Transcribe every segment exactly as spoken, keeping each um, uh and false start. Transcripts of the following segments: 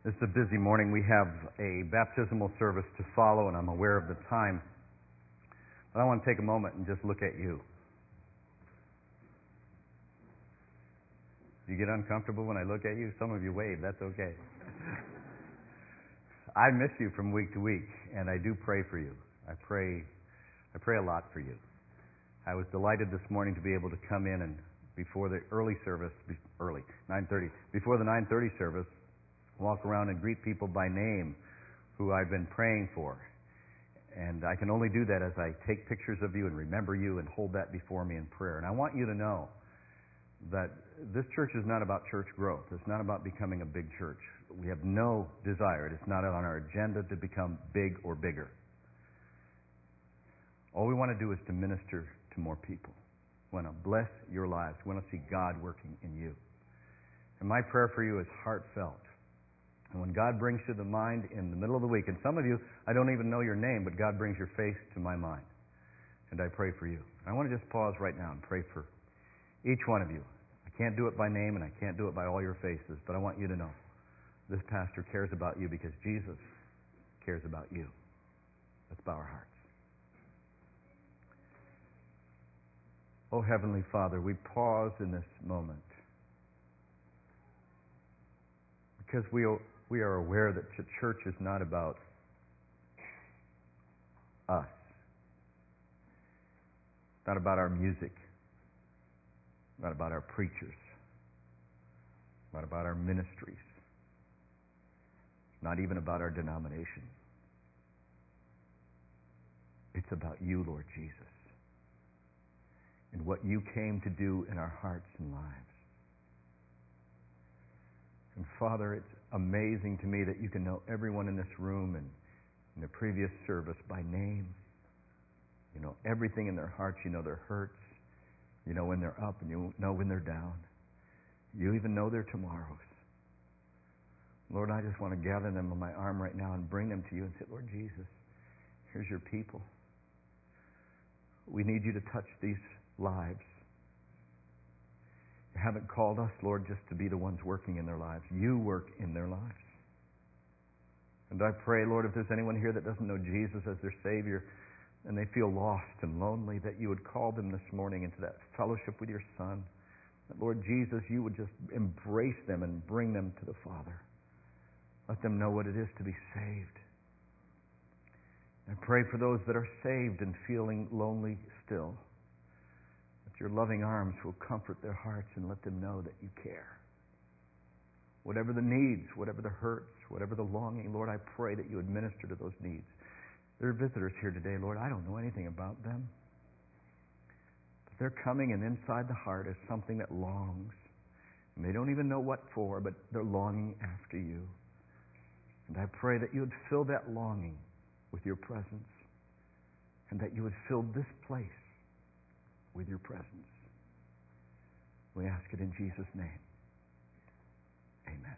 This is a busy morning. We have a baptismal service to follow, and I'm aware of the time. But I want to take a moment and just look at you. Do you get uncomfortable when I look at you? Some of you wave. That's okay. I miss you from week to week, and I do pray for you. I pray, I pray a lot for you. I was delighted this morning to be able to come in and before the early service, early nine thirty, before the nine thirty service, walk around and greet people by name who I've been praying for. And I can only do that as I take pictures of you and remember you and hold that before me in prayer. And I want you to know that this church is not about church growth. It's not about becoming a big church. We have no desire. It's not on our agenda to become big or bigger. All we want to do is to minister to more people. We want to bless your lives. We want to see God working in you. And my prayer for you is heartfelt. And when God brings you to the mind in the middle of the week, and some of you, I don't even know your name, but God brings your face to my mind. And I pray for you. I want to just pause right now and pray for each one of you. I can't do it by name and I can't do it by all your faces, but I want you to know this pastor cares about you because Jesus cares about you. Let's bow our hearts. Oh, Heavenly Father, we pause in this moment because we we are aware that the church is not about us, not about our music, not about our preachers, not about our ministries, not even about our denomination. It's about you, Lord Jesus, and what you came to do in our hearts and lives. And Father, it's amazing to me that you can know everyone in this room and in the previous service by name. You know everything in their hearts. You know their hurts. You know when they're up and you know when they're down. You even know their tomorrows. Lord, I just want to gather them on my arm right now and bring them to you and say, Lord Jesus, here's your people. We need you to touch these lives. You haven't called us, Lord, just to be the ones working in their lives. You work in their lives. And I pray, Lord, if there's anyone here that doesn't know Jesus as their Savior and they feel lost and lonely, that you would call them this morning into that fellowship with your Son. That, Lord Jesus, you would just embrace them and bring them to the Father. Let them know what it is to be saved. I pray for those that are saved and feeling lonely still. Your loving arms will comfort their hearts and let them know that you care. Whatever the needs, whatever the hurts, whatever the longing, Lord, I pray that you would minister to those needs. There are visitors here today, Lord. I don't know anything about them. But they're coming, and inside the heart is something that longs. And they don't even know what for, but they're longing after you. And I pray that you would fill that longing with your presence, and that you would fill this place with your presence. We ask it in Jesus' name. Amen.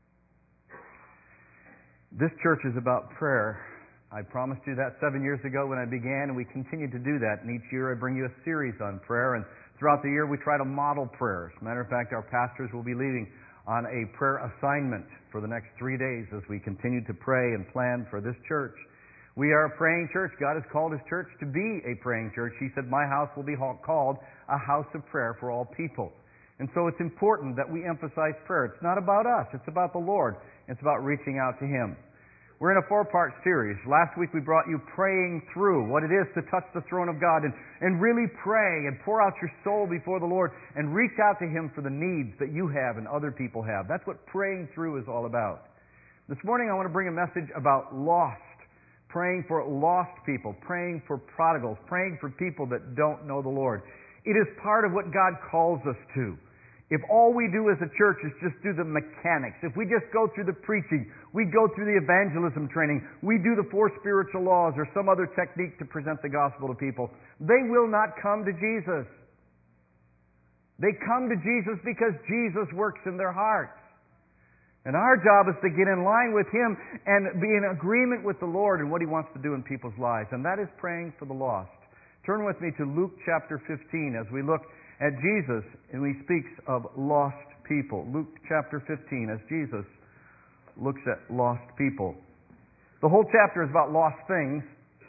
This church is about prayer. I promised you that seven years ago when I began, and we continue to do that. And each year I bring you a series on prayer, and throughout the year we try to model prayer. As a matter of fact, our pastors will be leading on a prayer assignment for the next three days as we continue to pray and plan for this church. We are a praying church. God has called His church to be a praying church. He said, my house will be called a house of prayer for all people. And so it's important that we emphasize prayer. It's not about us. It's about the Lord. It's about reaching out to Him. We're in a four-part series. Last week we brought you praying through what it is to touch the throne of God and, and really pray and pour out your soul before the Lord and reach out to Him for the needs that you have and other people have. That's what praying through is all about. This morning I want to bring a message about lost. Praying for lost people, praying for prodigals, praying for people that don't know the Lord. It is part of what God calls us to. If all we do as a church is just do the mechanics, if we just go through the preaching, we go through the evangelism training, we do the four spiritual laws or some other technique to present the gospel to people, they will not come to Jesus. They come to Jesus because Jesus works in their hearts. And our job is to get in line with Him and be in agreement with the Lord and what He wants to do in people's lives. And that is praying for the lost. Turn with me to Luke chapter fifteen as we look at Jesus and He speaks of lost people. Luke chapter fifteen, as Jesus looks at lost people. The whole chapter is about lost things.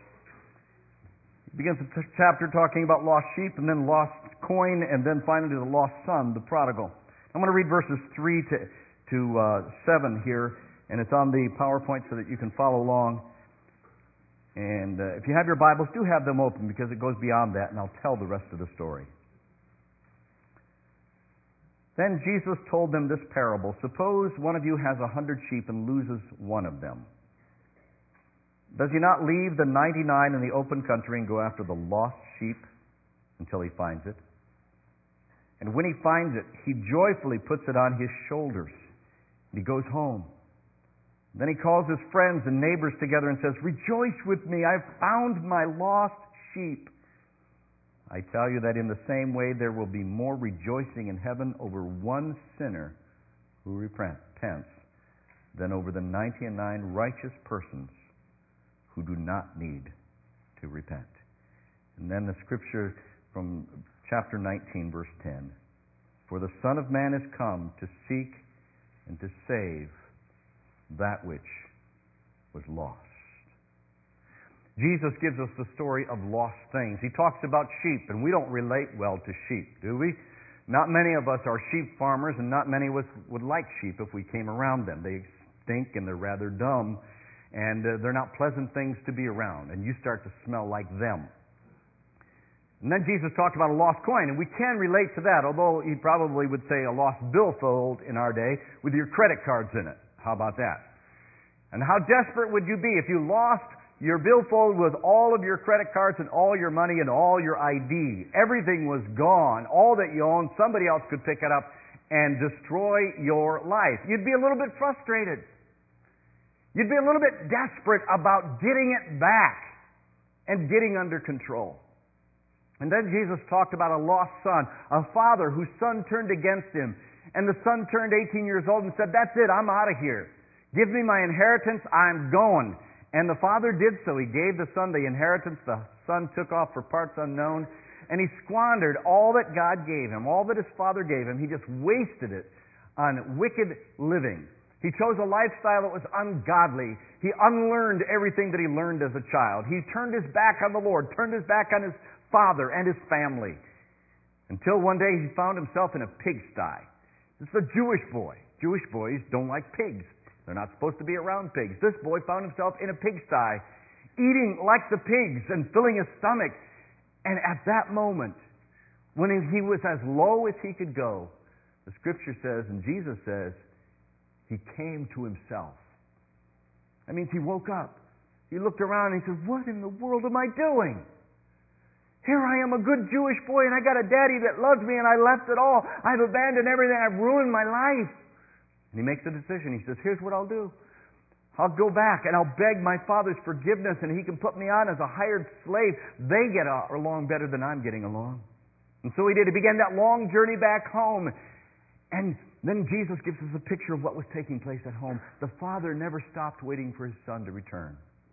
It begins the chapter talking about lost sheep, and then lost coin, and then finally the lost son, the prodigal. I'm going to read verses three to, to uh, seven here, and it's on the PowerPoint so that you can follow along. And uh, if you have your Bibles, do have them open because it goes beyond that, and I'll tell the rest of the story. Then Jesus told them this parable. Suppose one of you has a hundred sheep and loses one of them. Does he not leave the ninety-nine in the open country and go after the lost sheep until he finds it? And when he finds it, he joyfully puts it on his shoulders. And he goes home. Then he calls his friends and neighbors together and says, "Rejoice with me, I've found my lost sheep." I tell you that in the same way there will be more rejoicing in heaven over one sinner who repents than over the ninety-nine righteous persons who do not need to repent. And then the scripture from chapter nineteen, verse ten. For the Son of Man has come to seek and to save that which was lost. Jesus gives us the story of lost things. He talks about sheep, and we don't relate well to sheep, do we? Not many of us are sheep farmers, and not many of us would like sheep if we came around them. They stink, and they're rather dumb, and uh, they're not pleasant things to be around, and you start to smell like them. And then Jesus talked about a lost coin, and we can relate to that, although he probably would say a lost billfold in our day with your credit cards in it. How about that? And how desperate would you be if you lost your billfold with all of your credit cards and all your money and all your I D? Everything was gone. All that you owned, somebody else could pick it up and destroy your life. You'd be a little bit frustrated. You'd be a little bit desperate about getting it back and getting under control. And then Jesus talked about a lost son, a father whose son turned against him. And the son turned eighteen years old and said, "That's it, I'm out of here. Give me my inheritance, I'm going." And the father did so. He gave the son the inheritance. The son took off for parts unknown. And he squandered all that God gave him, all that his father gave him. He just wasted it on wicked living. He chose a lifestyle that was ungodly. He unlearned everything that he learned as a child. He turned his back on the Lord, turned his back on his father and his family. Until one day he found himself in a pigsty. This is a Jewish boy. Jewish boys don't like pigs. They're not supposed to be around pigs. This boy found himself in a pigsty, eating like the pigs and filling his stomach. And at that moment, when he was as low as he could go, the scripture says, and Jesus says, he came to himself. That means he woke up. He looked around and he said, "What in the world am I doing? Here I am, a good Jewish boy, and I got a daddy that loves me, and I left it all. I've abandoned everything. I've ruined my life." And he makes a decision. He says, "Here's what I'll do. I'll go back and I'll beg my father's forgiveness, and he can put me on as a hired slave. They get along better than I'm getting along." And so he did. He began that long journey back home. And then Jesus gives us a picture of what was taking place at home. The father never stopped waiting for his son to return.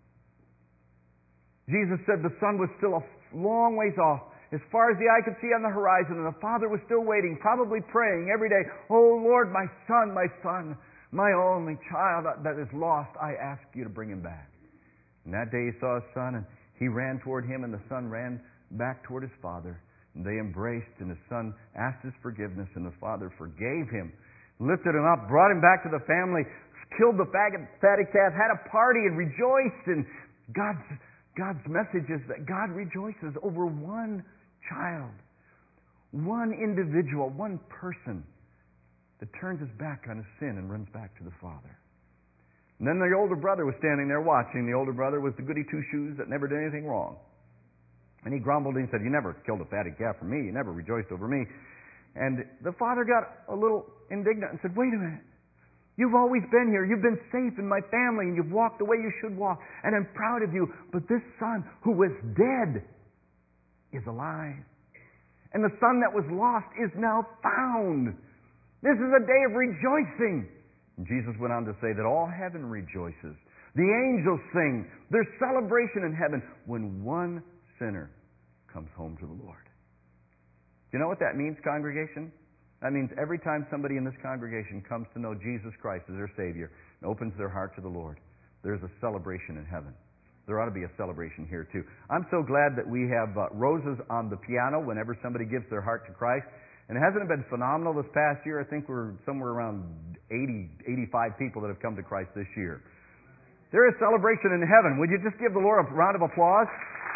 Jesus said the son was still a long ways off, as far as the eye could see on the horizon, and the father was still waiting, probably praying every day, "Oh Lord, my son, my son, my only child that is lost, I ask you to bring him back." And that day he saw his son, and he ran toward him, and the son ran back toward his father. And they embraced, and his son asked his forgiveness, and the father forgave him, lifted him up, brought him back to the family, killed the fatted calf, had a party, and rejoiced. And God's God's message is that God rejoices over one child, one individual, one person that turns his back on his sin and runs back to the Father. And then the older brother was standing there watching. The older brother was the goody two-shoes that never did anything wrong. And he grumbled and he said, "You never killed a fatted calf for me. You never rejoiced over me." And the father got a little indignant and said, "Wait a minute. You've always been here. You've been safe in my family, and you've walked the way you should walk, and I'm proud of you. But this son who was dead is alive. And the son that was lost is now found. This is a day of rejoicing." And Jesus went on to say that all heaven rejoices. The angels sing. There's celebration in heaven when one sinner comes home to the Lord. Do you know what that means, congregation? That means every time somebody in this congregation comes to know Jesus Christ as their Savior, and opens their heart to the Lord, there's a celebration in heaven. There ought to be a celebration here too. I'm so glad that we have uh, roses on the piano whenever somebody gives their heart to Christ. And hasn't it been phenomenal this past year? I think we're somewhere around eighty, eighty-five people that have come to Christ this year. There is celebration in heaven. Would you just give the Lord a round of applause?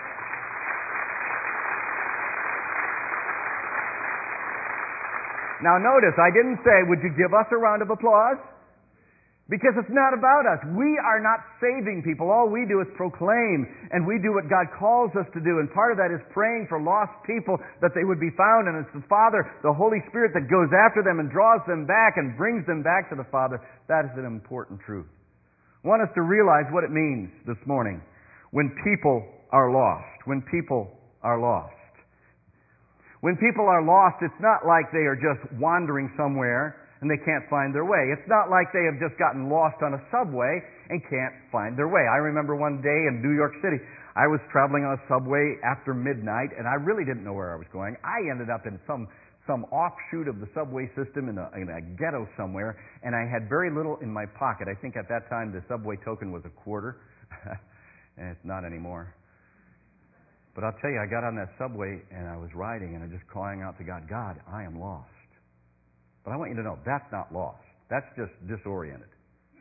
Now notice, I didn't say, would you give us a round of applause? Because it's not about us. We are not saving people. All we do is proclaim, and we do what God calls us to do. And part of that is praying for lost people that they would be found. And it's the Father, the Holy Spirit, that goes after them and draws them back and brings them back to the Father. That is an important truth. I want us to realize what it means this morning when people are lost. When people are lost. When people are lost, it's not like they are just wandering somewhere and they can't find their way. It's not like they have just gotten lost on a subway and can't find their way. I remember one day in New York City, I was traveling on a subway after midnight, and I really didn't know where I was going. I ended up in some some offshoot of the subway system in a, in a ghetto somewhere, and I had very little in my pocket. I think at that time the subway token was a quarter, and it's not anymore. But I'll tell you, I got on that subway, and I was riding, and I'm just crying out to God, God, I am lost. But I want you to know, that's not lost. That's just disoriented.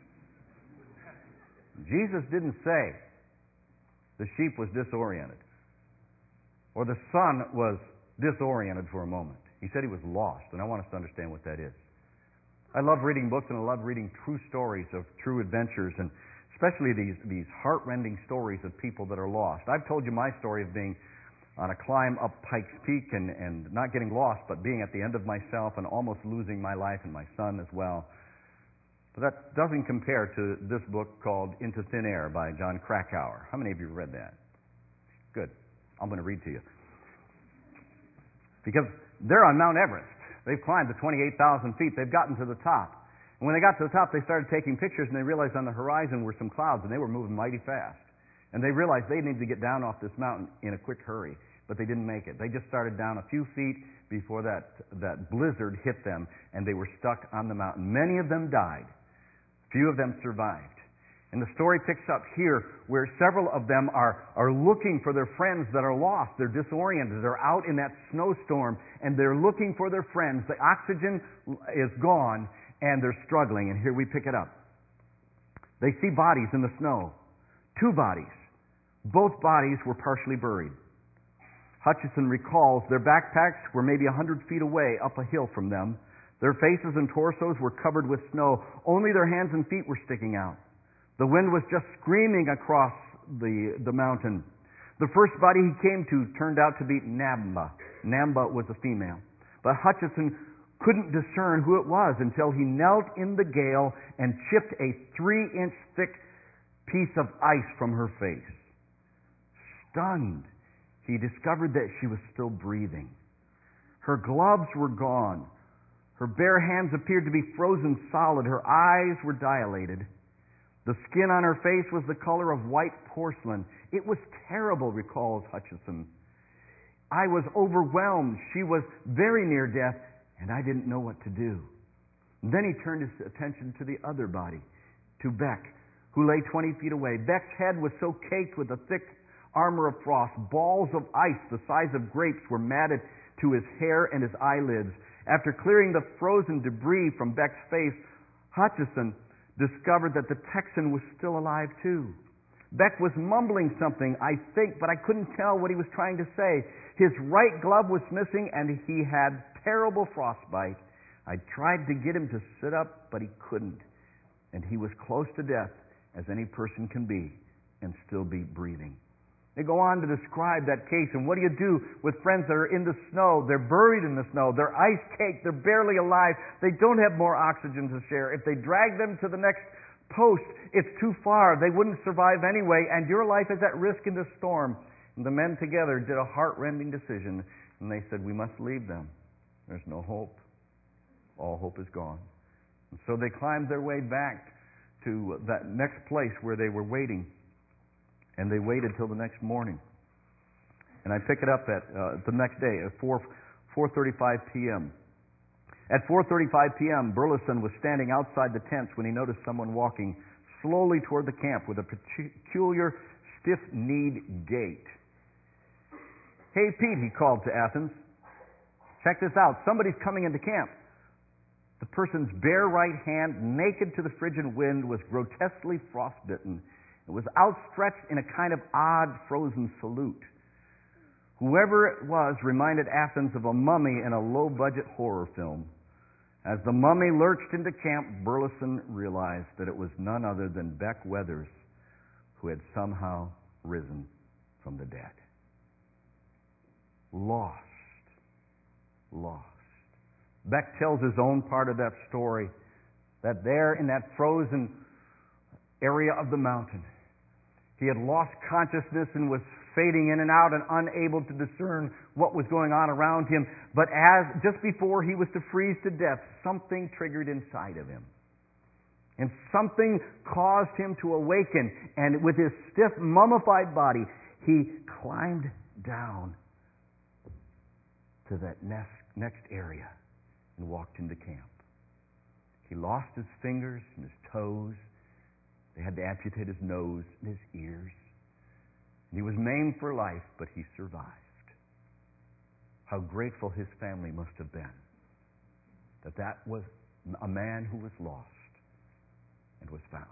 Jesus didn't say the sheep was disoriented or the son was disoriented for a moment. He said he was lost, and I want us to understand what that is. I love reading books, and I love reading true stories of true adventures, and especially these, these heart-rending stories of people that are lost. I've told you my story of being on a climb up Pikes Peak and, and not getting lost, but being at the end of myself and almost losing my life and my son as well. But that doesn't compare to this book called Into Thin Air by John Krakauer. How many of you read that? Good. I'm going to read to you. Because they're on Mount Everest. They've climbed to twenty-eight thousand feet. They've gotten to the top. And when they got to the top, they started taking pictures, and they realized on the horizon were some clouds, and they were moving mighty fast. And they realized they needed to get down off this mountain in a quick hurry. But they didn't make it. They just started down a few feet before that, that blizzard hit them, and they were stuck on the mountain. Many of them died. Few of them survived. And the story picks up here where several of them are, are looking for their friends that are lost. They're disoriented. They're out in that snowstorm, and they're looking for their friends. The oxygen is gone, and they're struggling. And here we pick it up. They see bodies in the snow. Two bodies. Both bodies were partially buried. Hutchison recalls their backpacks were maybe a hundred feet away up a hill from them. Their faces and torsos were covered with snow. Only their hands and feet were sticking out. The wind was just screaming across the, the mountain. The first body he came to turned out to be Namba. Namba was a female. But Hutchison couldn't discern who it was until he knelt in the gale and chipped a three-inch thick piece of ice from her face. Stunned, he discovered that she was still breathing. Her gloves were gone. Her bare hands appeared to be frozen solid. Her eyes were dilated. The skin on her face was the color of white porcelain. It was terrible, recalls Hutchison. I was overwhelmed. She was very near death, and I didn't know what to do. And then he turned his attention to the other body, to Beck, who lay twenty feet away. Beck's head was so caked with a thick armor of frost. Balls of ice the size of grapes were matted to his hair and his eyelids. After clearing the frozen debris from Beck's face, Hutchison discovered that the Texan was still alive too. Beck was mumbling something, I think, but I couldn't tell what he was trying to say. His right glove was missing, and he had terrible frostbite. I tried to get him to sit up, but he couldn't. And he was close to death, as any person can be, and still be breathing. They go on to describe that case, and what do you do with friends that are in the snow? They're buried in the snow. They're ice-caked. They're barely alive. They don't have more oxygen to share. If they drag them to the next post, it's too far. They wouldn't survive anyway, and your life is at risk in this storm. And the men together did a heart-rending decision, and they said, we must leave them. There's no hope. All hope is gone. And so they climbed their way back to that next place where they were waiting. And they waited till the next morning. And I pick it up at uh, the next day at four thirty-five p.m. At four thirty-five p.m., Burleson was standing outside the tents when he noticed someone walking slowly toward the camp with a peculiar, stiff-kneed gait. "Hey, Pete," he called to Athens. "Check this out. Somebody's coming into camp." The person's bare right hand, naked to the frigid wind, was grotesquely frostbitten. It was outstretched in a kind of odd, frozen salute. Whoever it was reminded Athens of a mummy in a low-budget horror film. As the mummy lurched into camp, Burleson realized that it was none other than Beck Weathers, who had somehow risen from the dead. Lost. Lost. Beck tells his own part of that story, that there in that frozen area of the mountain, he had lost consciousness and was fading in and out and unable to discern what was going on around him. But as just before he was to freeze to death, something triggered inside of him. And something caused him to awaken. And with his stiff, mummified body, he climbed down to that next, next area and walked into camp. He lost his fingers and his toes. They had to amputate his nose and his ears. And he was maimed for life, but he survived. How grateful his family must have been that that was a man who was lost and was found.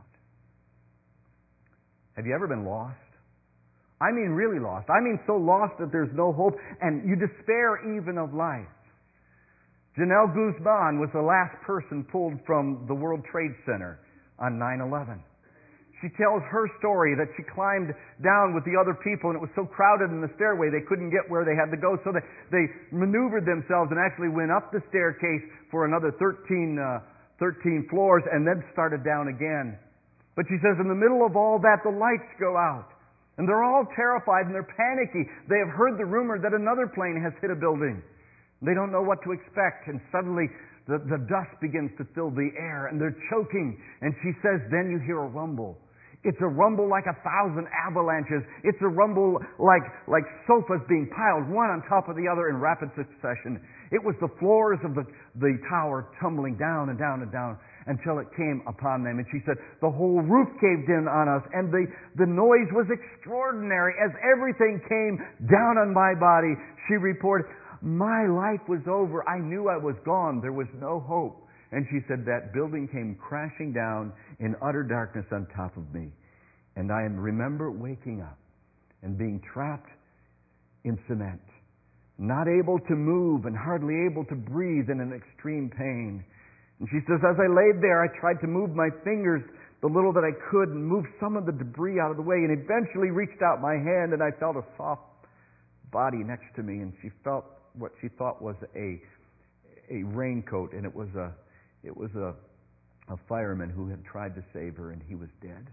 Have you ever been lost? I mean really lost. I mean so lost that there's no hope and you despair even of life. Janelle Guzman was the last person pulled from the World Trade Center on nine eleven. She tells her story that she climbed down with the other people and it was so crowded in the stairway they couldn't get where they had to go, so they, they maneuvered themselves and actually went up the staircase for another thirteen, uh, thirteen floors and then started down again. But she says in the middle of all that the lights go out and they're all terrified and they're panicky. They have heard the rumor that another plane has hit a building. They don't know what to expect, and suddenly the, the dust begins to fill the air and they're choking. And she says, then you hear a rumble. It's a rumble like a thousand avalanches. It's a rumble like, like sofas being piled one on top of the other in rapid succession. It was the floors of the, the tower tumbling down and down and down until it came upon them. And she said, the whole roof caved in on us and the, the noise was extraordinary as everything came down on my body. She reported, my life was over. I knew I was gone. There was no hope. And she said that building came crashing down in utter darkness on top of me. And I remember waking up and being trapped in cement, not able to move and hardly able to breathe in an extreme pain. And she says, as I laid there, I tried to move my fingers the little that I could and move some of the debris out of the way, and eventually reached out my hand and I felt a soft body next to me, and she felt what she thought was a a raincoat, and it was a it was a a fireman who had tried to save her, and he was dead.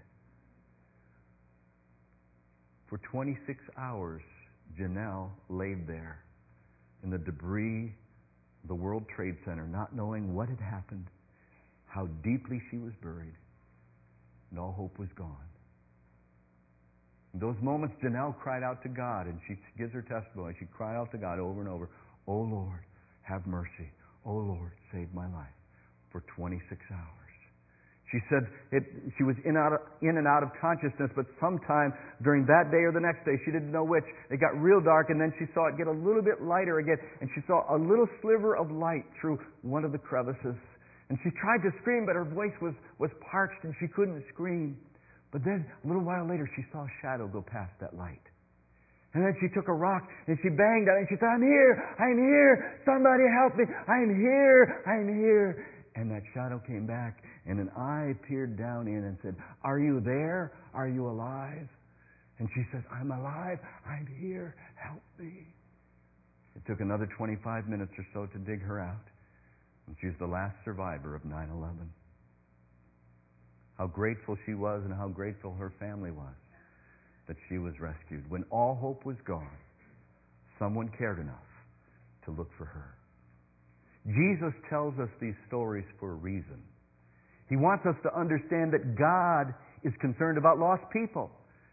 For twenty-six hours, Janelle laid there in the debris of the World Trade Center, not knowing what had happened, how deeply she was buried, and all hope was gone. In those moments, Janelle cried out to God, and she gives her testimony. She cried out to God over and over, "Oh Lord, have mercy. Oh Lord, save my life," for twenty-six hours. She said it, she was in, out of, in and out of consciousness, but sometime during that day or the next day, she didn't know which, it got real dark, and then she saw it get a little bit lighter again, and she saw a little sliver of light through one of the crevices. And she tried to scream, but her voice was, was parched, and she couldn't scream. But then, a little while later, she saw a shadow go past that light. And then she took a rock and she banged on it and she said, "I'm here! I'm here! Somebody help me! I'm here! I'm here!" And that shadow came back and an eye peered down in and said, "Are you there? Are you alive?" And she says, "I'm alive. I'm here. Help me." It took another twenty-five minutes or so to dig her out. And she's the last survivor of nine eleven. How grateful she was and how grateful her family was that she was rescued. When all hope was gone, someone cared enough to look for her. Jesus tells us these stories for a reason. He wants us to understand that God is concerned about lost people,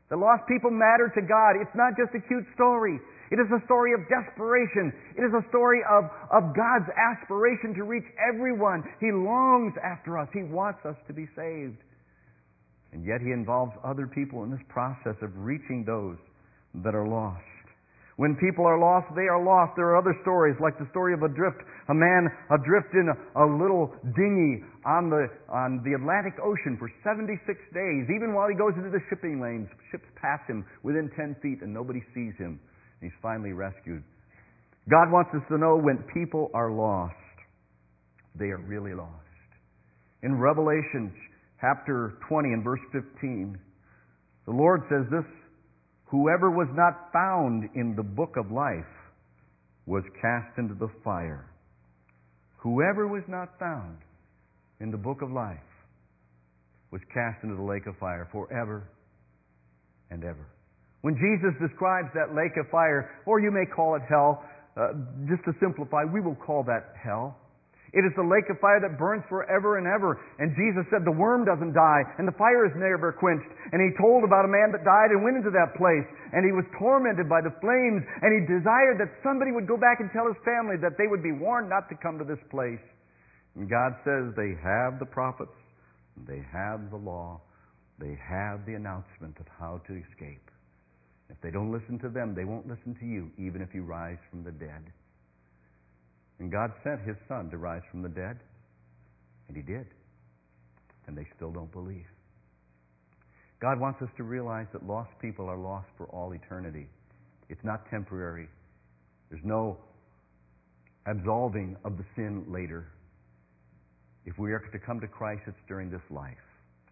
The lost people matter to God. It's not just a cute story. It is a story of desperation. It is a story of, of God's aspiration to reach everyone. He longs after us. He wants us to be saved. And yet He involves other people in this process of reaching those that are lost. When people are lost, they are lost. There are other stories, like the story of adrift, a man adrift in a, a little dinghy on the on the Atlantic Ocean for seventy-six days. Even while he goes into the shipping lanes, ships pass him within ten feet and nobody sees him. And he's finally rescued. God wants us to know when people are lost, they are really lost. In Revelation chapter twenty and verse fifteen, the Lord says this: "Whoever was not found in the book of life was cast into the fire." Whoever was not found in the book of life was cast into the lake of fire forever and ever. When Jesus describes that lake of fire, or you may call it hell, uh, just to simplify, we will call that hell. It is the lake of fire that burns forever and ever. And Jesus said the worm doesn't die and the fire is never quenched. And He told about a man that died and went into that place. And he was tormented by the flames. And he desired that somebody would go back and tell his family that they would be warned not to come to this place. And God says they have the prophets. They have the law. They have the announcement of how to escape. If they don't listen to them, they won't listen to you, even if you rise from the dead. And God sent His Son to rise from the dead, and He did. And they still don't believe. God wants us to realize that lost people are lost for all eternity. It's not temporary. There's no absolving of the sin later. If we are to come to Christ, it's during this life.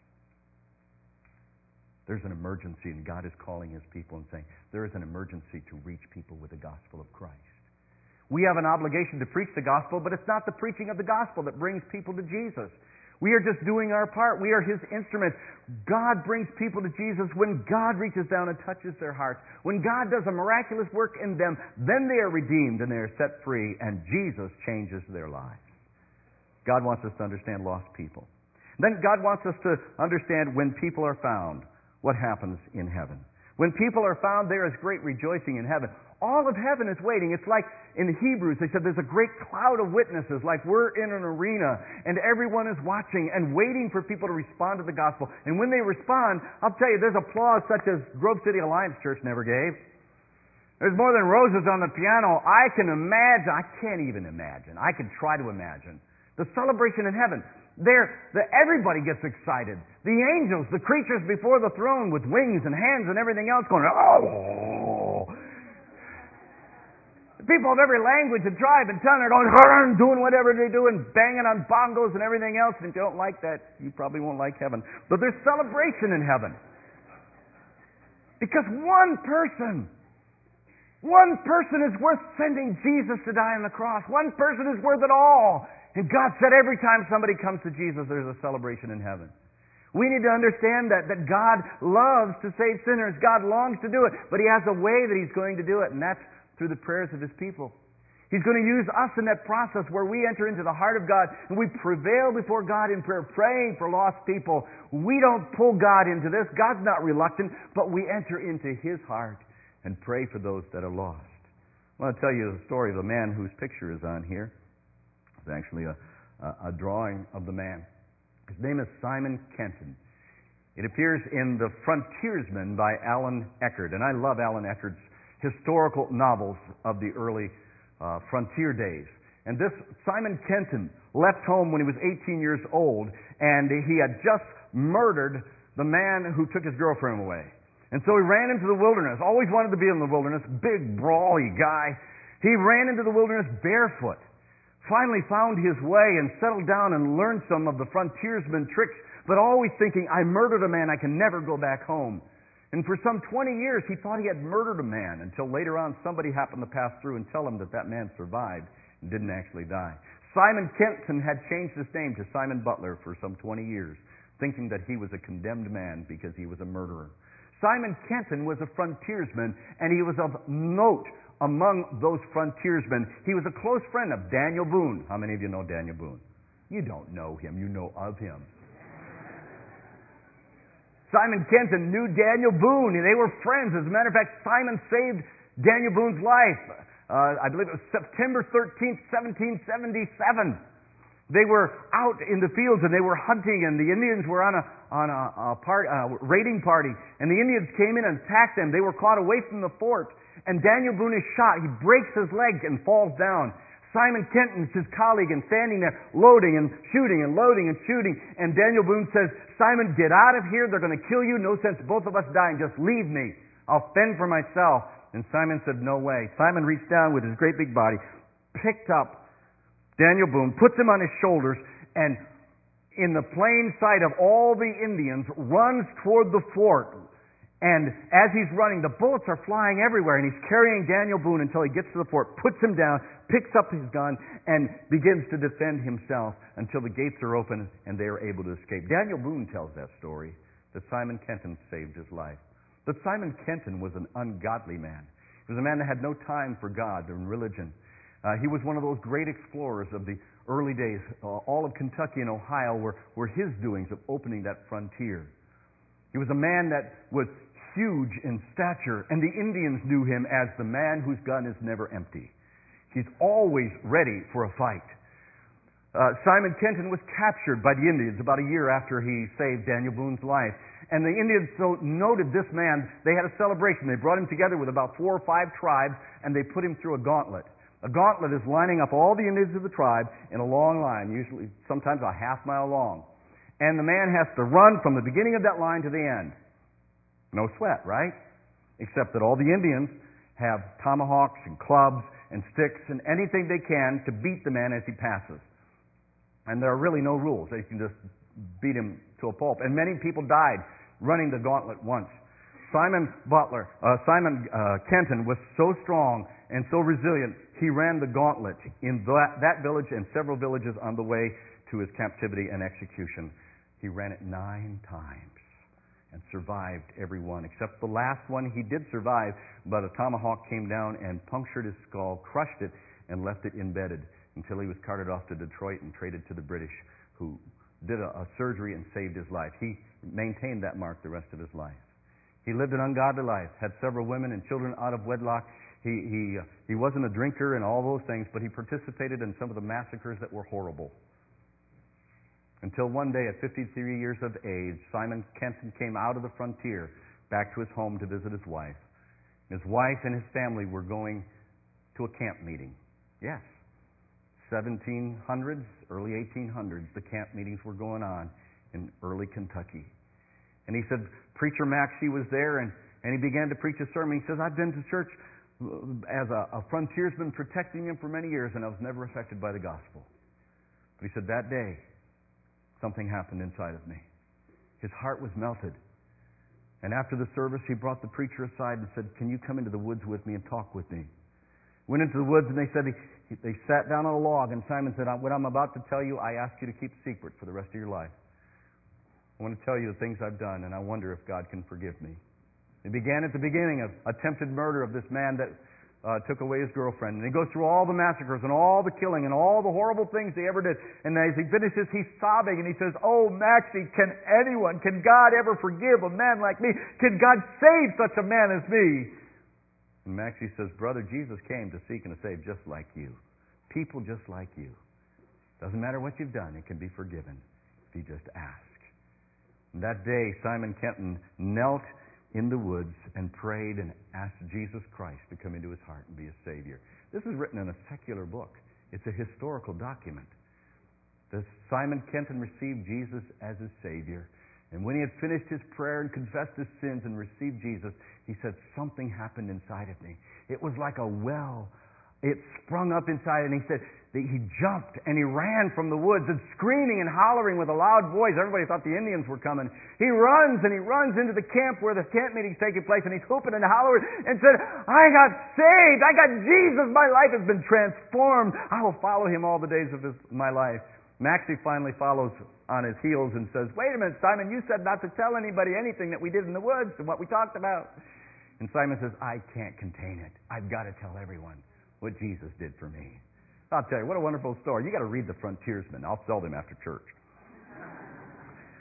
There's an emergency, and God is calling His people and saying, there is an emergency to reach people with the gospel of Christ. We have an obligation to preach the gospel, but it's not the preaching of the gospel that brings people to Jesus. We are just doing our part. We are His instruments. God brings people to Jesus when God reaches down and touches their hearts. When God does a miraculous work in them, then they are redeemed and they are set free, and Jesus changes their lives. God wants us to understand lost people. Then God wants us to understand when people are found, what happens in heaven. When people are found, there is great rejoicing in heaven. All of heaven is waiting. It's like in Hebrews, they said there's a great cloud of witnesses, like we're in an arena, and everyone is watching and waiting for people to respond to the gospel. And when they respond, I'll tell you, there's applause such as Grove City Alliance Church never gave. There's more than roses on the piano. I can imagine, I can't even imagine, I can try to imagine the celebration in heaven. There, the, everybody gets excited. The angels, the creatures before the throne with wings and hands and everything else going, oh! People of every language and tribe and tongue are going, doing whatever they're doing, banging on bongos and everything else. And if you don't like that, you probably won't like heaven. But there's celebration in heaven. Because one person, one person is worth sending Jesus to die on the cross. One person is worth it all. And God said every time somebody comes to Jesus, there's a celebration in heaven. We need to understand that, that God loves to save sinners. God longs to do it. But He has a way that He's going to do it, and that's through the prayers of His people. He's going to use us in that process where we enter into the heart of God and we prevail before God in prayer, praying for lost people. We don't pull God into this. God's not reluctant, but we enter into His heart and pray for those that are lost. I want to tell you the story of a man whose picture is on here. It's actually a, a, a drawing of the man. His name is Simon Kenton. It appears in The Frontiersman by Alan Eckert, and I love Alan Eckert's historical novels of the early uh, frontier days. And this Simon Kenton left home when he was eighteen years old, and he had just murdered the man who took his girlfriend away. And so he ran into the wilderness, always wanted to be in the wilderness, big, brawly guy. He ran into the wilderness barefoot, finally found his way and settled down and learned some of the frontiersman tricks, but always thinking, I murdered a man, I can never go back home. And for some twenty years, he thought he had murdered a man until later on somebody happened to pass through and tell him that that man survived and didn't actually die. Simon Kenton had changed his name to Simon Butler for some twenty years, thinking that he was a condemned man because he was a murderer. Simon Kenton was a frontiersman, and he was of note among those frontiersmen. He was a close friend of Daniel Boone. How many of you know Daniel Boone? You don't know him, you know of him. Simon Kenton knew Daniel Boone, and they were friends. As a matter of fact, Simon saved Daniel Boone's life. Uh, I believe it was September thirteenth, seventeen seventy-seven. They were out in the fields and they were hunting, and the Indians were on a on a, a, part, a raiding party, and the Indians came in and attacked them. They were caught away from the fort, and Daniel Boone is shot. He breaks his leg and falls down. Simon Kenton is his colleague and standing there loading and shooting and loading and shooting, and Daniel Boone says, "Simon, get out of here. They're going to kill you. No sense both of us dying. Just leave me. I'll fend for myself." And Simon said, "No way." Simon reached down with his great big body, picked up Daniel Boone, puts him on his shoulders, and in the plain sight of all the Indians, runs toward the fort. And as he's running, the bullets are flying everywhere, and he's carrying Daniel Boone until he gets to the fort, puts him down, picks up his gun, and begins to defend himself until the gates are open and they are able to escape. Daniel Boone tells that story, that Simon Kenton saved his life. But Simon Kenton was an ungodly man. He was a man that had no time for God and religion. Uh, he was one of those great explorers of the early days. Uh, all of Kentucky and Ohio were, were his doings of opening that frontier. He was a man that was huge in stature, and the Indians knew him as the man whose gun is never empty. He's always ready for a fight. Uh, Simon Kenton was captured by the Indians about a year after he saved Daniel Boone's life. And the Indians so noted this man, they had a celebration. They brought him together with about four or five tribes, and they put him through a gauntlet. A gauntlet is lining up all the Indians of the tribe in a long line, usually sometimes a half mile long. And the man has to run from the beginning of that line to the end. No sweat, right? Except that all the Indians have tomahawks and clubs and sticks and anything they can to beat the man as he passes. And there are really no rules. They can just beat him to a pulp. And many people died running the gauntlet once. Simon Butler, uh, Simon uh, Kenton was so strong and so resilient, he ran the gauntlet in that, that village and several villages on the way to his captivity and execution. He ran it nine times and survived every one, except the last one he did survive, but a tomahawk came down and punctured his skull, crushed it, and left it embedded until he was carted off to Detroit and traded to the British, who did a, a surgery and saved his life. He maintained that mark the rest of his life. He lived an ungodly life, had several women and children out of wedlock. He, he, uh, he wasn't a drinker and all those things, but he participated in some of the massacres that were horrible. Until one day, at fifty-three years of age, Simon Kenton came out of the frontier back to his home to visit his wife. His wife and his family were going to a camp meeting. Yes, seventeen hundreds, early eighteen hundreds, the camp meetings were going on in early Kentucky. And he said, Preacher Maxey was there, and, and he began to preach a sermon. He says, I've been to church as a, a frontiersman protecting him for many years, and I was never affected by the gospel. But he said, that day, something happened inside of me. His heart was melted. And after the service, he brought the preacher aside and said, can you come into the woods with me and talk with me? Went into the woods, and they said, he, they sat down on a log, and Simon said, what I'm about to tell you, I ask you to keep secret for the rest of your life. I want to tell you the things I've done, and I wonder if God can forgive me. It began at the beginning of attempted murder of this man that uh, took away his girlfriend. And he goes through all the massacres and all the killing and all the horrible things he ever did. And as he finishes, he's sobbing, and he says, oh, Maxey, can anyone, can God ever forgive a man like me? Can God save such a man as me? And Maxey says, brother, Jesus came to seek and to save just like you. People just like you. Doesn't matter what you've done, it can be forgiven if you just ask. And that day, Simon Kenton knelt in the woods and prayed and asked Jesus Christ to come into his heart and be his Savior. This is written in a secular book. It's a historical document. That Simon Kenton received Jesus as his Savior. And when he had finished his prayer and confessed his sins and received Jesus, he said, something happened inside of me. It was like a well. It sprung up inside, and he said that he jumped and he ran from the woods and screaming and hollering with a loud voice. Everybody thought the Indians were coming. He runs and he runs into the camp where the camp meeting's taking place, and he's whooping and hollering and said, I got saved. I got Jesus. My life has been transformed. I will follow him all the days of his, my life. Maxey finally follows on his heels and says, wait a minute, Simon, you said not to tell anybody anything that we did in the woods and what we talked about. And Simon says, I can't contain it. I've got to tell everyone what Jesus did for me. I'll tell you, what a wonderful story. You got to read The Frontiersman. I'll sell them after church.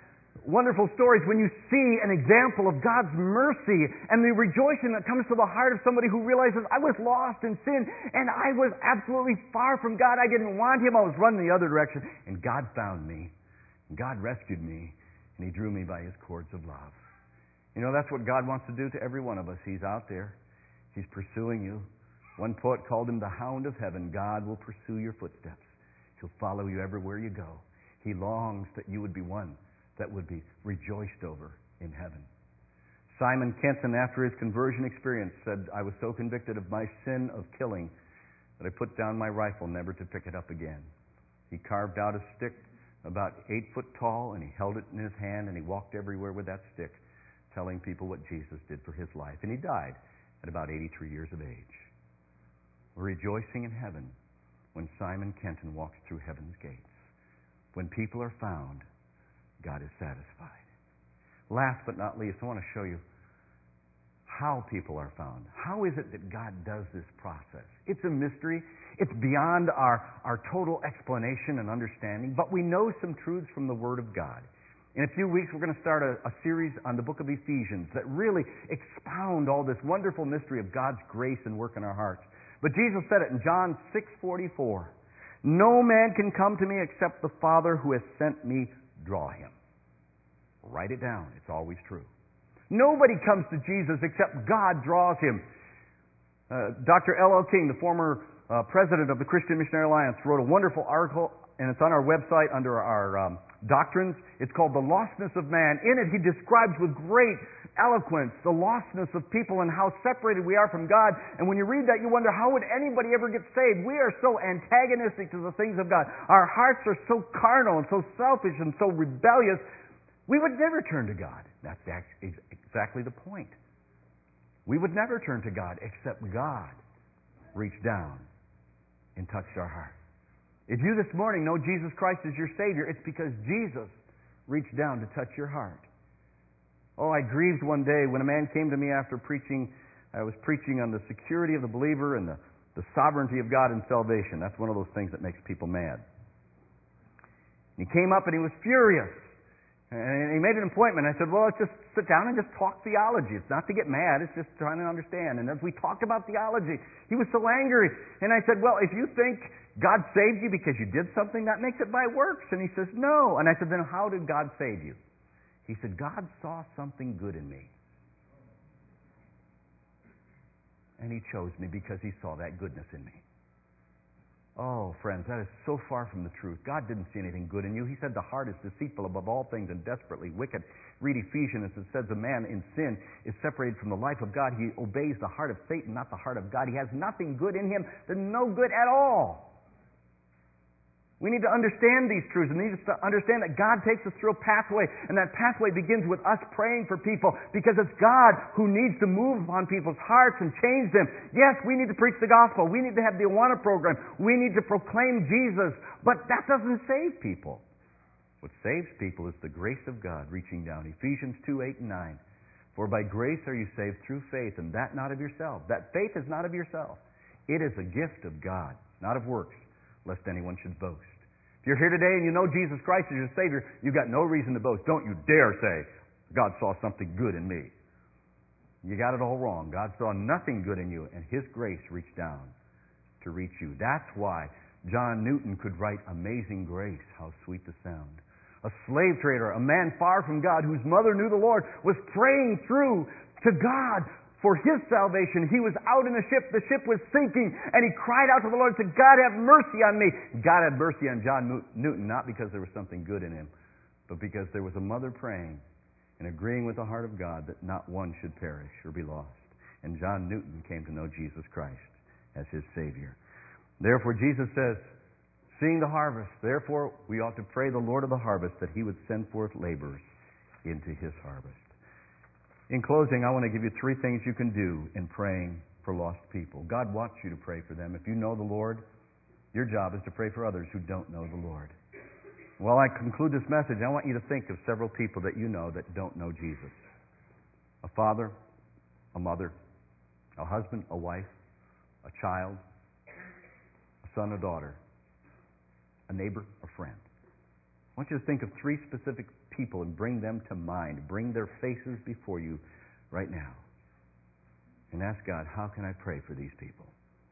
wonderful stories when you see an example of God's mercy and the rejoicing that comes to the heart of somebody who realizes, I was lost in sin and I was absolutely far from God. I didn't want Him. I was running the other direction. And God found me. And God rescued me. And He drew me by His cords of love. You know, that's what God wants to do to every one of us. He's out there. He's pursuing you. One poet called Him the hound of heaven. God will pursue your footsteps. He'll follow you everywhere you go. He longs that you would be one that would be rejoiced over in heaven. Simon Kenton, after his conversion experience, said, I was so convicted of my sin of killing that I put down my rifle never to pick it up again. He carved out a stick about eight foot tall, and he held it in his hand, and he walked everywhere with that stick, telling people what Jesus did for his life. And he died at about eighty-three years of age. We're rejoicing in heaven when Simon Kenton walks through heaven's gates. When people are found, God is satisfied. Last but not least, I want to show you how people are found. How is it that God does this process? It's a mystery. It's beyond our, our total explanation and understanding, but we know some truths from the Word of God. In a few weeks, we're going to start a, a series on the book of Ephesians that really expound all this wonderful mystery of God's grace and work in our hearts. But Jesus said it in John six forty-four. No man can come to me except the Father who has sent me draw him. Write it down. It's always true. Nobody comes to Jesus except God draws him. Uh, Doctor L L King, the former uh, president of the Christian Missionary Alliance, wrote a wonderful article, and it's on our website under our um, doctrines. It's called The Lostness of Man. In it, he describes with great eloquence the lostness of people and how separated we are from God. And when you read that, you wonder, how would anybody ever get saved? We are so antagonistic to the things of God. Our hearts are so carnal and so selfish and so rebellious. We would never turn to God. That's exactly the point. We would never turn to God except God reached down and touched our heart. If you this morning know Jesus Christ as your Savior, it's because Jesus reached down to touch your heart. Oh, I grieved one day when a man came to me after preaching. I was preaching on the security of the believer and the, the sovereignty of God in salvation. That's one of those things that makes people mad. And he came up and he was furious. And he made an appointment. I said, well, let's just sit down and just talk theology. It's not to get mad. It's just trying to understand. And as we talked about theology, he was so angry. And I said, well, if you think God saved you because you did something, that makes it by works. And he says, no. And I said, then how did God save you? He said, God saw something good in me. And He chose me because He saw that goodness in me. Oh, friends, that is so far from the truth. God didn't see anything good in you. He said the heart is deceitful above all things and desperately wicked. Read Ephesians. It says a man in sin is separated from the life of God. He obeys the heart of Satan, not the heart of God. He has nothing good in him. There's no good at all. We need to understand these truths, and we need to understand that God takes us through a pathway, and that pathway begins with us praying for people, because it's God who needs to move upon people's hearts and change them. Yes, we need to preach the gospel. We need to have the Awana program. We need to proclaim Jesus, but that doesn't save people. What saves people is the grace of God reaching down. Ephesians two, eight, and nine. For by grace are you saved through faith, and that not of yourself. That faith is not of yourself. It is a gift of God, not of works, lest anyone should boast. If you're here today and you know Jesus Christ is your Savior, you've got no reason to boast. Don't you dare say, God saw something good in me. You got it all wrong. God saw nothing good in you, and His grace reached down to reach you. That's why John Newton could write Amazing Grace, how sweet the sound. A slave trader, a man far from God, whose mother knew the Lord, was praying through to God for his salvation. He was out in a ship. The ship was sinking, and he cried out to the Lord and said, God, have mercy on me. God had mercy on John Newton, not because there was something good in him, but because there was a mother praying and agreeing with the heart of God that not one should perish or be lost. And John Newton came to know Jesus Christ as his Savior. Therefore, Jesus says, seeing the harvest, therefore we ought to pray the Lord of the harvest that He would send forth laborers into His harvest. In closing, I want to give you three things you can do in praying for lost people. God wants you to pray for them. If you know the Lord, your job is to pray for others who don't know the Lord. While I conclude this message, I want you to think of several people that you know that don't know Jesus. A father, a mother, a husband, a wife, a child, a son, a daughter, a neighbor, a friend. I want you to think of three specific people and bring them to mind. Bring their faces before you right now. And ask God, how can I pray for these people?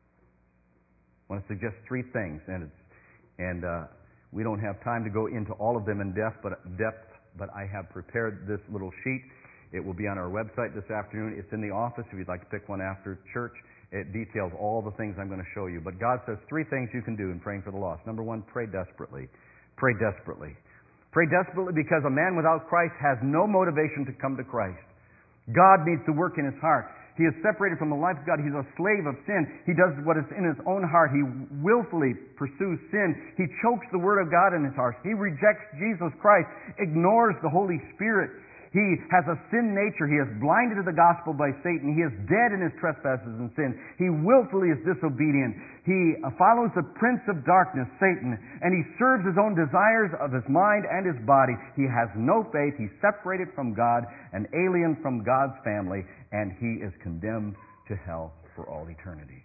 I want to suggest three things, and it's, and uh, we don't have time to go into all of them in depth, but depth. But I have prepared this little sheet. It will be on our website this afternoon. It's in the office if you'd like to pick one after church. It details all the things I'm going to show you. But God says three things you can do in praying for the lost. Number one, pray desperately. Pray desperately. Pray desperately because a man without Christ has no motivation to come to Christ. God needs to work in his heart. He is separated from the life of God. He's a slave of sin. He does what is in his own heart. He willfully pursues sin. He chokes the Word of God in his heart. He rejects Jesus Christ, ignores the Holy Spirit. He has a sin nature. He is blinded to the gospel by Satan. He is dead in his trespasses and sin. He willfully is disobedient. He follows the prince of darkness, Satan, and he serves his own desires of his mind and his body. He has no faith. He's separated from God, an alien from God's family, and he is condemned to hell for all eternity.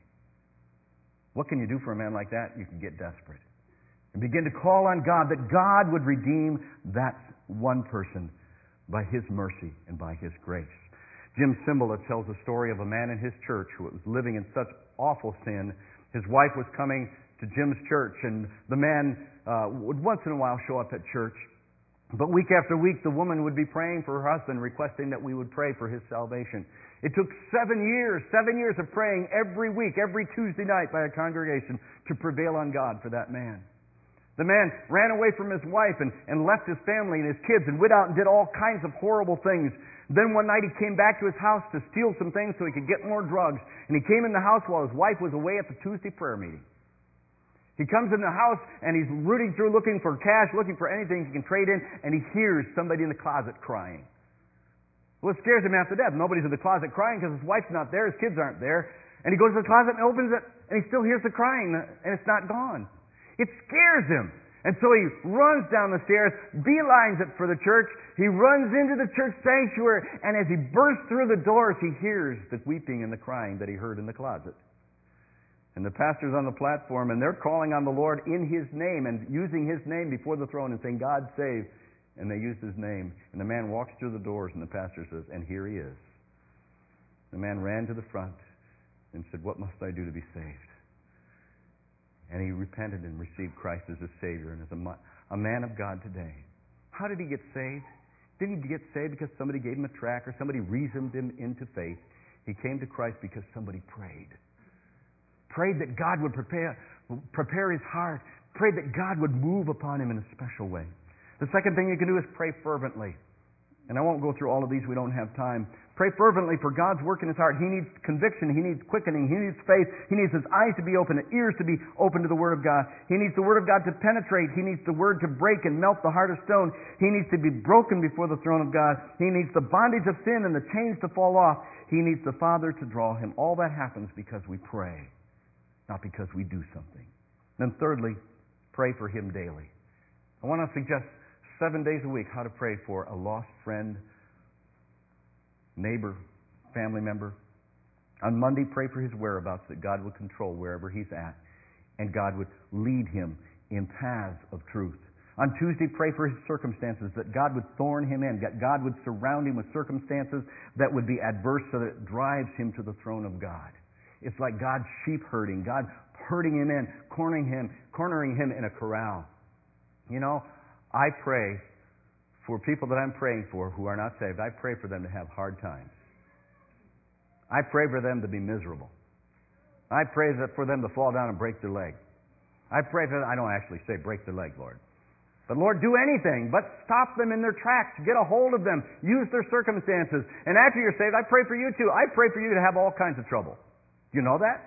What can you do for a man like that? You can get desperate and begin to call on God that God would redeem that one person by His mercy and by His grace. Jim Cymbala tells a story of a man in his church who was living in such awful sin. His wife was coming to Jim's church, and the man uh, would once in a while show up at church. But week after week, the woman would be praying for her husband, requesting that we would pray for his salvation. It took seven years, seven years of praying every week, every Tuesday night by a congregation to prevail on God for that man. The man ran away from his wife and, and left his family and his kids and went out and did all kinds of horrible things. Then one night he came back to his house to steal some things so he could get more drugs. And he came in the house while his wife was away at the Tuesday prayer meeting. He comes in the house and he's rooting through looking for cash, looking for anything he can trade in, and he hears somebody in the closet crying. Well, it scares him half to death. Nobody's in the closet crying because his wife's not there, his kids aren't there. And he goes to the closet and opens it, and he still hears the crying, and it's not gone. It scares him. And so he runs down the stairs, beelines it for the church. He runs into the church sanctuary, and as he bursts through the doors, he hears the weeping and the crying that he heard in the closet. And the pastor's on the platform, and they're calling on the Lord in His name and using His name before the throne and saying, God save. And they use His name. And the man walks through the doors, and the pastor says, and here he is. The man ran to the front and said, what must I do to be saved? And he repented and received Christ as his Savior and as a, a man of God today. How did he get saved? Didn't he get saved because somebody gave him a tract or somebody reasoned him into faith? He came to Christ because somebody prayed. Prayed that God would prepare, prepare his heart. Prayed that God would move upon him in a special way. The second thing you can do is pray fervently. And I won't go through all of these. We don't have time. Pray fervently for God's work in his heart. He needs conviction. He needs quickening. He needs faith. He needs his eyes to be open, his ears to be open to the Word of God. He needs the Word of God to penetrate. He needs the Word to break and melt the heart of stone. He needs to be broken before the throne of God. He needs the bondage of sin and the chains to fall off. He needs the Father to draw him. All that happens because we pray, not because we do something. Then thirdly, pray for him daily. I want to suggest seven days a week how to pray for a lost friend, neighbor, family member. On Monday, pray for his whereabouts, that God would control wherever he's at, and God would lead him in paths of truth. On Tuesday, pray for his circumstances, that God would thorn him in, that God would surround him with circumstances that would be adverse so that it drives him to the throne of God. It's like God's sheep herding, God herding him in, cornering him, cornering him in a corral. You know, I pray for people that I'm praying for who are not saved. I pray for them to have hard times. I pray for them to be miserable. I pray that for them to fall down and break their leg. I pray for them, I don't actually say break their leg, Lord. But Lord, do anything, but stop them in their tracks. Get a hold of them. Use their circumstances. And after you're saved, I pray for you too. I pray for you to have all kinds of trouble. You know that?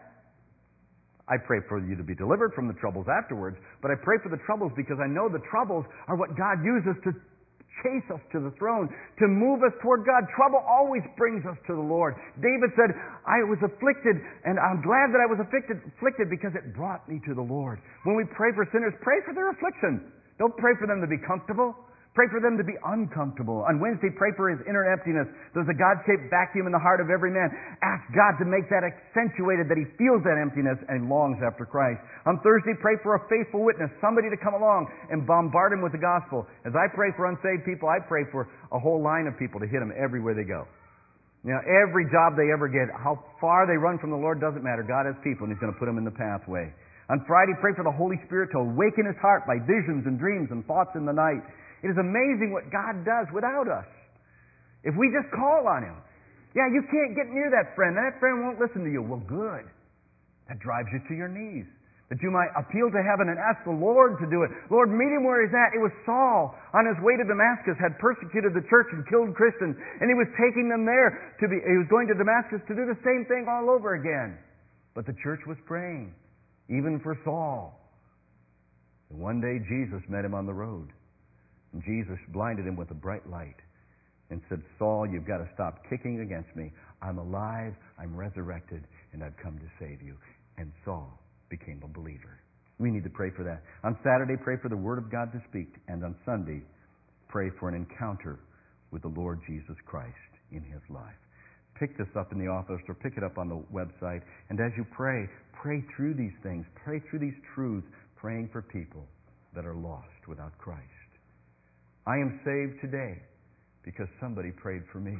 I pray for you to be delivered from the troubles afterwards, but I pray for the troubles because I know the troubles are what God uses to chase us to the throne, to move us toward God. Trouble always brings us to the Lord. David said, I was afflicted, and I'm glad that I was afflicted, afflicted because it brought me to the Lord. When we pray for sinners, pray for their affliction. Don't pray for them to be comfortable. Pray for them to be uncomfortable. On Wednesday, pray for his inner emptiness. There's a God-shaped vacuum in the heart of every man. Ask God to make that accentuated, that he feels that emptiness and longs after Christ. On Thursday, pray for a faithful witness, somebody to come along and bombard him with the gospel. As I pray for unsaved people, I pray for a whole line of people to hit them everywhere they go. You know, every job they ever get, how far they run from the Lord doesn't matter. God has people, and he's going to put them in the pathway. On Friday, pray for the Holy Spirit to awaken his heart by visions and dreams and thoughts in the night. It is amazing what God does without us. If we just call on him. Yeah, you can't get near that friend. That friend won't listen to you. Well, good. That drives you to your knees. That you might appeal to heaven and ask the Lord to do it. Lord, meet him where he's at. It was Saul on his way to Damascus, had persecuted the church and killed Christians, and he was taking them there to be, he was going to Damascus to do the same thing all over again. But the church was praying, even for Saul. And one day Jesus met him on the road. And Jesus blinded him with a bright light and said, Saul, you've got to stop kicking against me. I'm alive, I'm resurrected, and I've come to save you. And Saul became a believer. We need to pray for that. On Saturday, pray for the Word of God to speak. And on Sunday, pray for an encounter with the Lord Jesus Christ in his life. Pick this up in the office or pick it up on the website. And as you pray, pray through these things. Pray through these truths, praying for people that are lost without Christ. I am saved today because somebody prayed for me.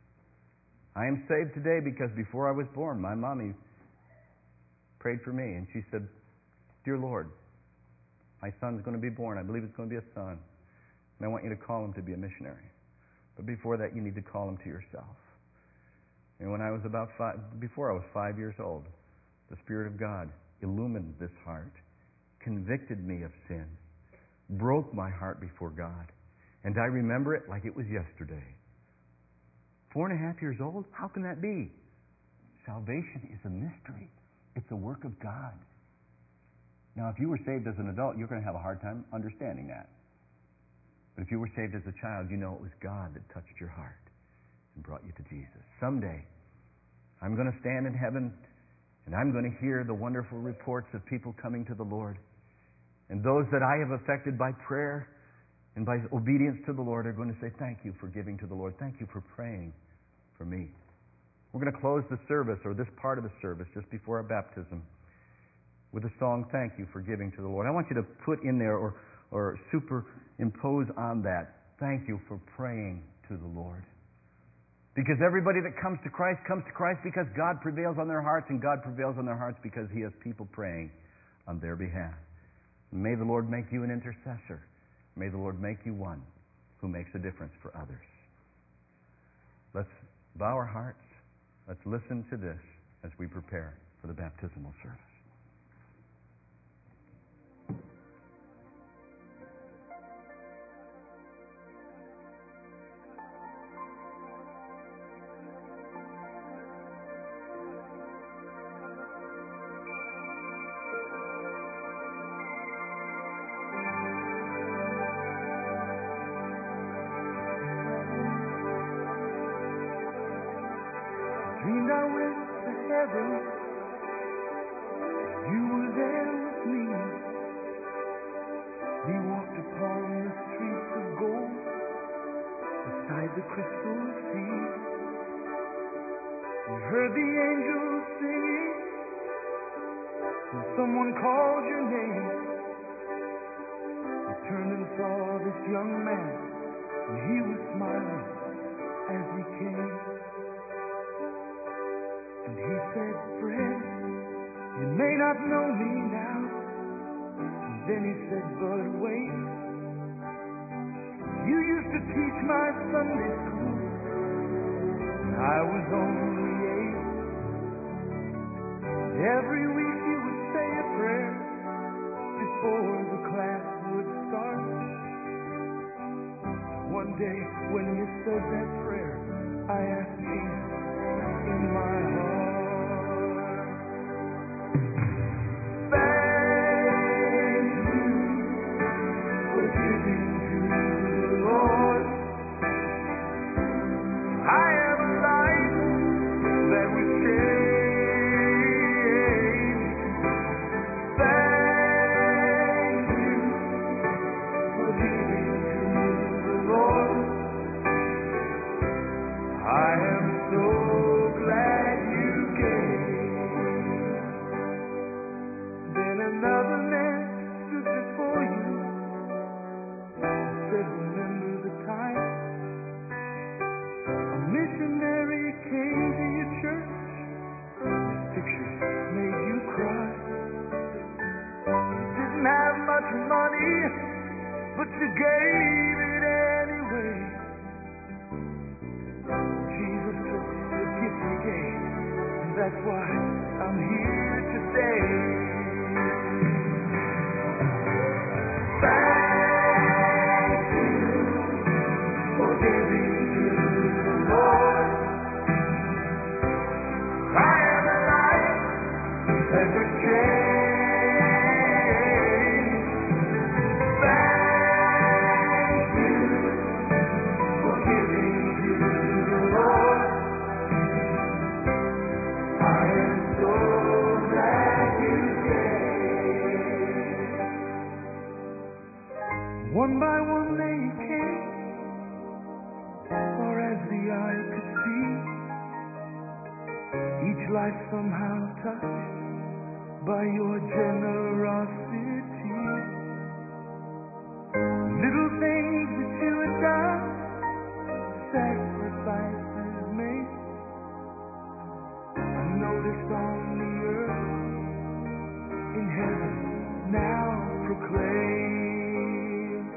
I am saved today because before I was born, my mommy prayed for me, and she said, Dear Lord, my son's going to be born. I believe it's going to be a son, and I want you to call him to be a missionary. But before that, you need to call him to yourself. And when I was about five, before I was five years old, the Spirit of God illumined this heart, convicted me of sin, broke my heart before God. And I remember it like it was yesterday. Four and a half years old? How can that be? Salvation is a mystery. It's a work of God. Now, if you were saved as an adult, you're going to have a hard time understanding that. But if you were saved as a child, you know it was God that touched your heart and brought you to Jesus. Someday, I'm going to stand in heaven, and I'm going to hear the wonderful reports of people coming to the Lord. And those that I have affected by prayer and by obedience to the Lord are going to say, thank you for giving to the Lord. Thank you for praying for me. We're going to close the service, or this part of the service, just before our baptism, with the song, Thank You for Giving to the Lord. I want you to put in there or, or superimpose on that, thank you for praying to the Lord. Because everybody that comes to Christ comes to Christ because God prevails on their hearts, and God prevails on their hearts because he has people praying on their behalf. May the Lord make you an intercessor. May the Lord make you one who makes a difference for others. Let's bow our hearts. Let's listen to this as we prepare for the baptismal service. Dreamed I went to heaven, you were there with me. We walked upon the streets of gold, beside the crystal sea. We heard the angels singing, and someone called your name. We turned and saw this young man, and he was smiling as he came. And he said, friend, you may not know me now. And then he said, but wait, you used to teach my Sunday school. I was only eight. Every week you would say a prayer before the class would start. One day when you said that prayer, I asked Jesus in my heart. Thank you for giving to the Lord. I have a life that was changed. Thank you for giving to the That's why I'm here today. Thank you for giving to the Lord. I am a light that would change. Thank you for giving to the Lord. I am so glad you came. One by one they came, far as the eye could see. Each life somehow touched by your generosity. Little things that you had done, sacrifices made, I noticed on the earth, in heaven now proclaim.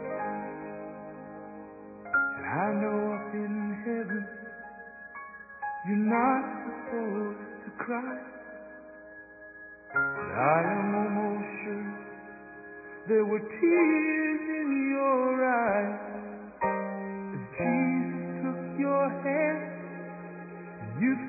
And I know up in heaven you're not supposed to cry, but I am almost sure there were tears in your eyes as Jesus took your hand and you